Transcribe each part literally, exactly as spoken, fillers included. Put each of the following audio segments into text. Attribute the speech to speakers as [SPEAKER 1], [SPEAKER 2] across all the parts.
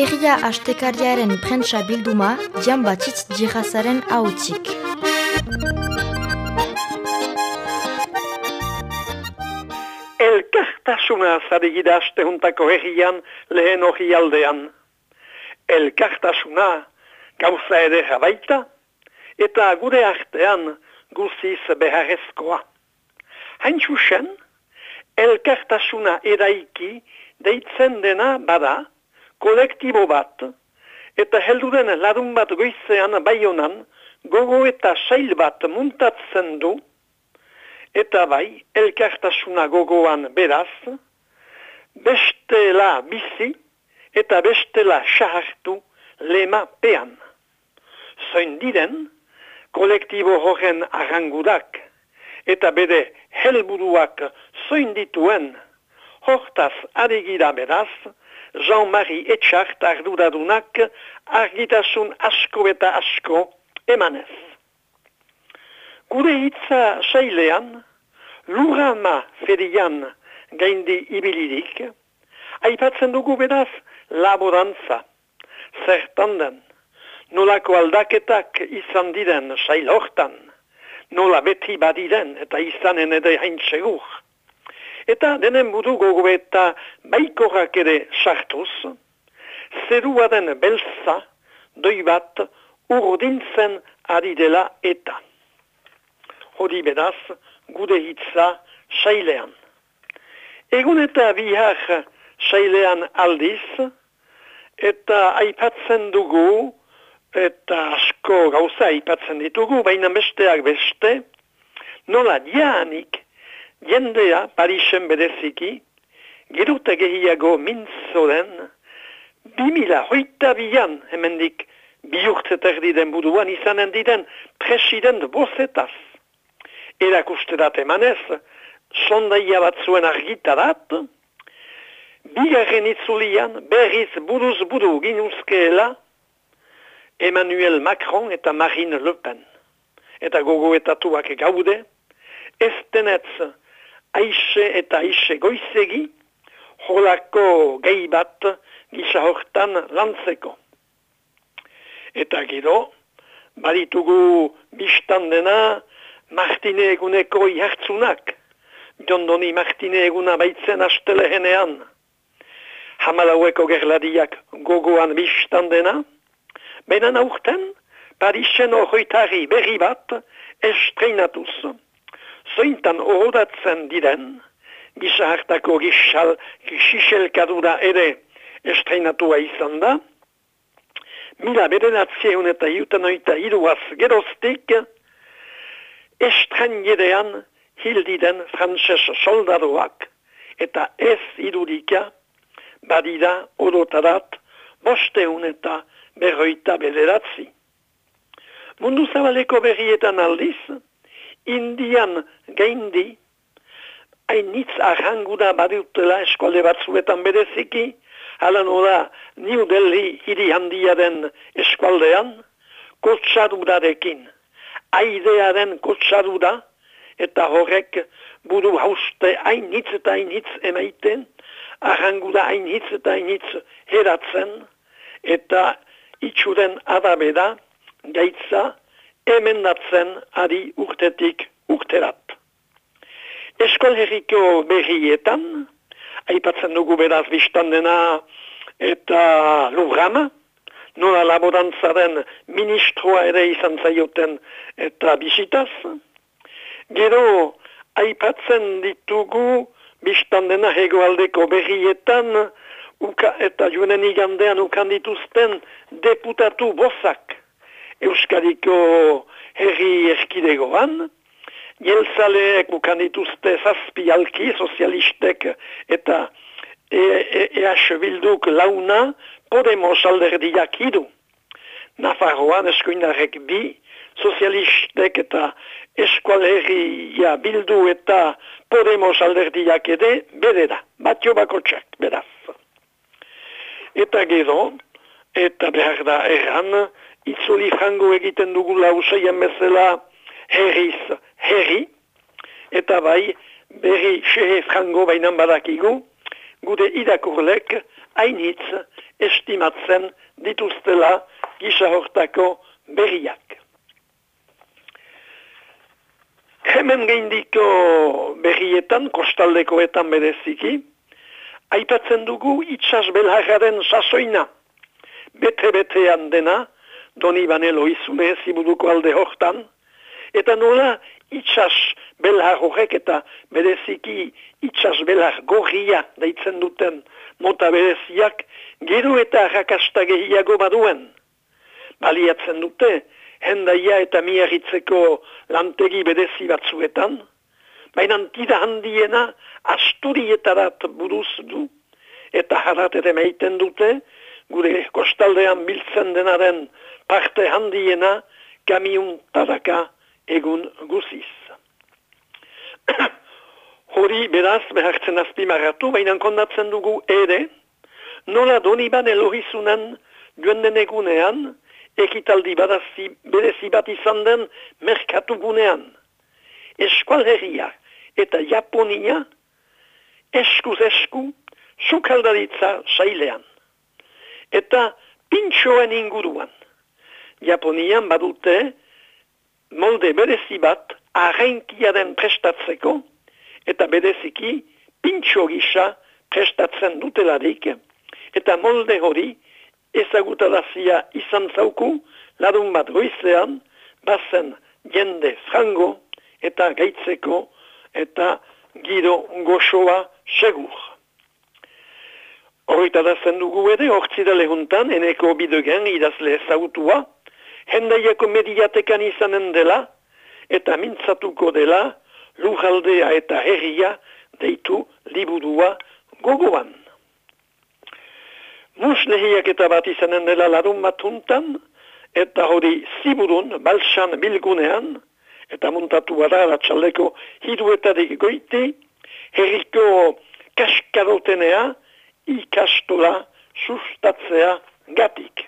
[SPEAKER 1] Herria astekariaren prentsa bilduma, Jan Batxitz Jihazaren ahotzik.
[SPEAKER 2] Elkartasuna zarigida astehuntako herrian lehen hori aldean. Elkartasuna gauza ere baita, eta gure artean guziz beharrezkoa. Hain txusen, elkartasuna eraiki deitzen dena bada, kolektibo bat, eta helduren larun bat goizean Baionan gogo eta sail bat muntatzen du, eta bai, elkartasuna gogoan beraz, bestela bizi eta bestela sahartu lema pean. Zoin diren, kolektibo horren arrangudak, eta bere helburuak zoin dituen, hortaz arigira beraz, Jean-Marie Etxart arduradunak argitasun asko eta asko emanez. Gure hitza sailean, lurama ferian gaindi ibilirik, aipatzen dugu beraz laborantza, zertan den, nolako aldaketak izan diren sail hortan, nola beti badiren eta izanen ere hain segur. Eta denen buru gogo eta baikorrak ere sartuz, zerua den belza, doi bat, urdintzen ari dela eta. Hori beraz, gure hitza sailean. Egun eta bihar sailean aldiz, eta aipatzen dugu, eta asko gauza aipatzen ditugu, baina besteak beste, nola dianik, jendea Parisen bereziki, gerute gehiago mintzoren, bimila hoita bian, hemendik bihurtzeter diden buruan izanen diden president bozetaz. Erakusterat emanez, sondaia batzuen argitarat, bigarren itzulian berriz buruz buru ginuzkeela Emmanuel Macron eta Marine Le Pen. Eta gogoetatuak gaude, ez denetz aixe eta aixe goizegi, holako gehi bat gisa hortan lantzeko. Eta gero, baditugu biztan dena Martine eguneko ihartzunak, Jondoni Martine eguna baitzen astelehenean, hamalaueko gerladiak gogoan biztan dena, baina aurten Parisen horretari berri bat estreinatuz. Zointan orodatzen diren, gisa hartako gisal, gisixelkadura ere estreinatua izan da, mila bederatzeun eta iuten oita iruaz geroztik, estrangerean hildiden frantses soldadoak, eta ez irudika, badira orotarat, bosteun eta berroita bederatzi. Mundu zabaleko berrietan aldiz, Indian gaindi, hainitz arrangura badutela eskualde batzuetan bereziki, hala nola New Delhi hiri handiaren eskualdean, kotsarurarekin, aidearen kotsarura, eta horrek buru hauste hainitz eta hainitz emaiten, arrangura hainitz eta hainitz heratzen, eta itxuren arabera gaitza emendatzen ari urtetik urterat. Eskol herriko berrietan, aipatzen dugu beraz biztan dena eta lurrama, nola laborantzaren ministroa ere izan zaioten eta bisitaz. Gero, aipatzen ditugu biztan dena hegoaldeko berrietan, uka eta joanen igandean ukan dituzten deputatu bozak Euskadiko herri erkidegoan, jeltzaleek ukan dituzte zazpi alki, sozialistek eta E H Bilduk launa, Podemos alderdiak hidu. Nafarroan eskuindarek bi, sozialistek eta eskual herria Bildu eta Podemos alderdiak ere bedera, batio bakotxak, beraz. Eta gero, eta behar da erran, itzuli frango egiten dugula usaian bezala herriz herri, eta bai berri xehe frango bainan badakigu, gure irakurlek hainitz estimatzen dituztela gisa hortako berriak. Hemen geindiko berrietan, kostaldekoetan bereziki, aipatzen dugu itsas belharraren sasoina. Bete-betean dena, Donibane Lohizune ziburuko alde hortan, eta nola itsas belhar horrek eta bereziki itsas belhar gorria deitzen duten mota bereziak, gero eta arrakasta gehiago baduen. Baliatzen dute, hendaia eta miarritzeko lantegi berezi batzuetan, baina tira handiena asturietarat buruz du, eta harat ere meiten dute, gure kostaldean biltzen denaren parte handiena kamiun taraka egun guziz. Hori beraz behartzen azpimarratu, baina kondatzen dugu ere, nola Donibane Lohizunen joan den egunean, ekitaldi badazi berezi bat izan den merkatu gunean. Eskual herria eta Japonia eskuz esku sukaldaritza sailean. Eta pintxoen inguruan. Japonian badute molde berezi bat arrenkiaren prestatzeko eta bereziki pintxo gisa prestatzen dutelarik eta molde hori ezagutarazia izan zauku larun bat goizean bazen jende frango eta gaitzeko eta giro goxoa segur. Horretarazen dugu ere, hortzidale juntan, eneko bidegen idazle ezagutua, hendaiako mediatekan izanen dela, eta mintzatuko dela, lujaldea eta herria deitu liburua gogoan. Muslehiak eta bat izanen dela larun bat juntan, eta hori ziburun, balsan bilgunean, eta muntatu gara ratxaldeko hiruetarik goiti, herriko kaskarotenea, ikastola sustatzea gatik.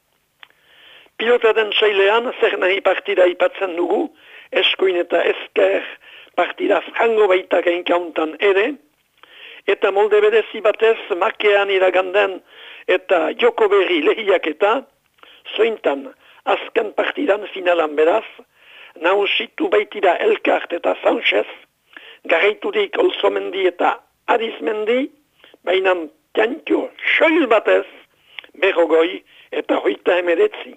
[SPEAKER 2] Pilotaren sailean zer nahi partida ipatzen dugu, eskuin eta esker partida frango baita gainkauntan ere, eta molde berezi batez makean iraganden eta joko berri lehiak eta, zointan azken partidan finalan beraz, nausitu baitira Elkart eta Sanchez, garraiturik Olzomendi eta Arizmendi, baina tiantio soil batez, berrogoi eta hoita emeretzi.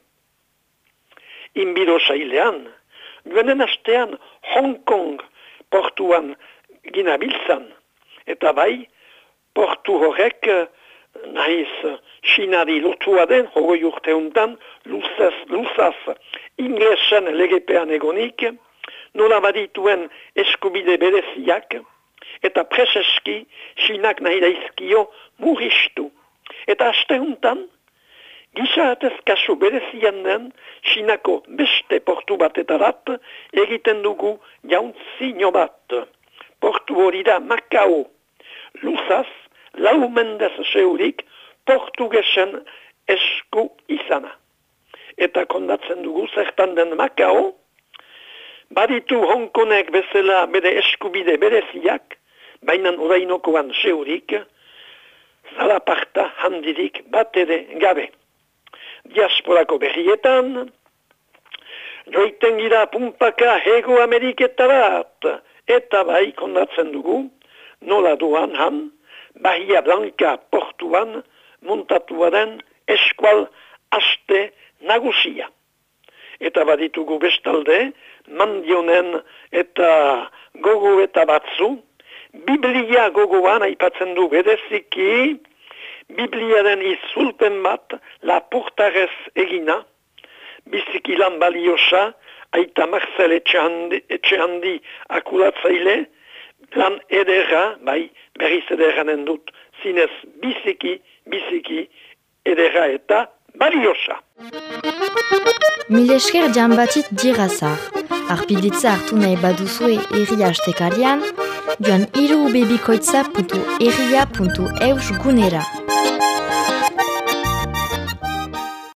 [SPEAKER 2] Inbiro sailean, joanen astean Hong Kong portuan ginabiltzan, eta bai, portu horrek nahiz Xinari lotua den, hogoi urte untan, luzaz, luzaz inglesen legepean egonik, nola badituen eskubide bereziak, eta preseski Xinak nahi daizkio murriztu. Eta aste untan, gisa atez kasu berezian den, Xinako beste portu batetarat egiten dugu jauntzi bat. Portu hori da Macao, luzaz, lau mendez seurik, portugesen esku izana. Eta kondatzen dugu zertan den Macao, baditu Hongkonek bezala bere eskubide bereziak, baina orainokoan seurik, zalaparta handirik bat ere gabe. Diasporako berrietan, joiten gira pumpaka Hego Ameriketarat, eta bai kondatzen dugu, nola doan han, Bahia Blanca portuan montatuaren eskual aste nagusia. Eta baditugu bestalde, mandionen eta gogo eta batzu, Biblia gogoan aipatzen du bereziki, Bibliaren izulpen bat lapurtarez egina, biziki lan baliosa, aita Marcel Etxehandi akulatzaile, lan edera, bai, berriz ederanen dut, zinez biziki, biziki, edera eta baliosa.
[SPEAKER 1] Mil esker Giambatit Dirazar. Arpiditza hartu nahi baduzue erria astekarian, joan hiru bebikoitza puntu erria puntu eus gunera.